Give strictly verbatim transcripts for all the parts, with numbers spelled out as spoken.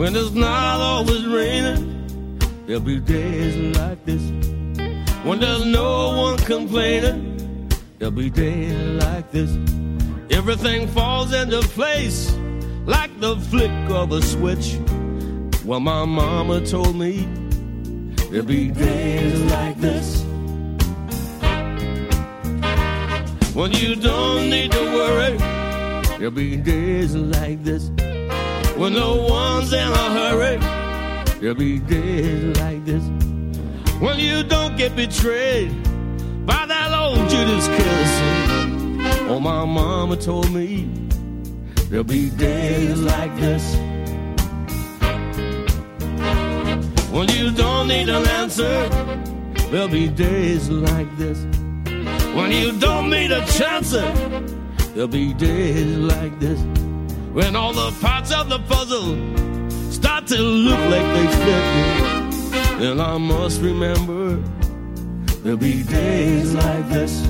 When it's not always raining, there'll be days like this. When there's no one complaining, there'll be days like this. Everything falls into place like the flick of a switch. Well, my mama told me there'll be days like this. When you don't need to worry, there'll be days like this. When no one's in a hurry, there'll be days like this. When you don't get betrayed by that old Judas kiss. Oh, my mama told me there'll be days like this. When you don't need an answer, there'll be days like this. When you don't need a chance, there'll be days like this. When all the parts of the puzzle start to look like they fit, then I must remember there'll be days like this.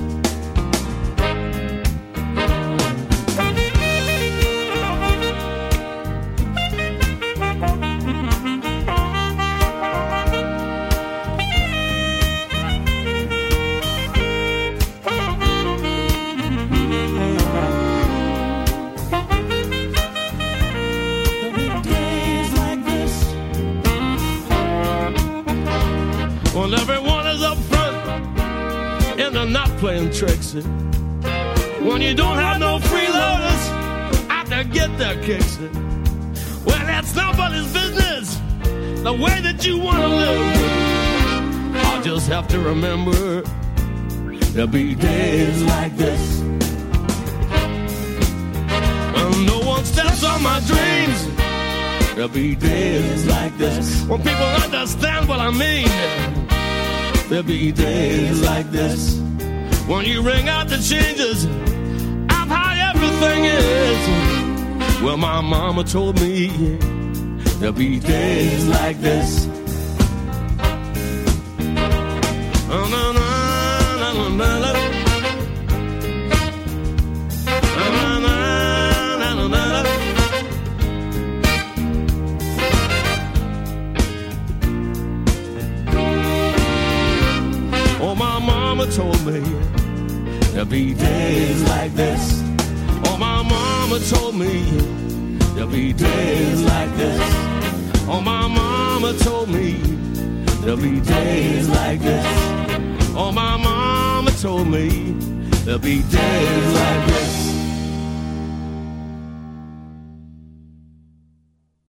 When everyone is up front and they're not playing tricks, when you don't have no freeloaders out to get their kicks, well, that's nobody's business the way that you want to live. I'll just have to remember there'll be days like this. When no one steps on my dreams, there'll be days like this. When people understand what I mean, there'll be days like this. When you ring out the changes of how everything is. Well, my mama told me there'll be days like this. Oh, no, no, no, no, no. Told me there'll be days like this. Oh, my mama told me there'll be days like this. Oh, my mama told me there'll be days like this. Oh, my mama told me there'll be days like this.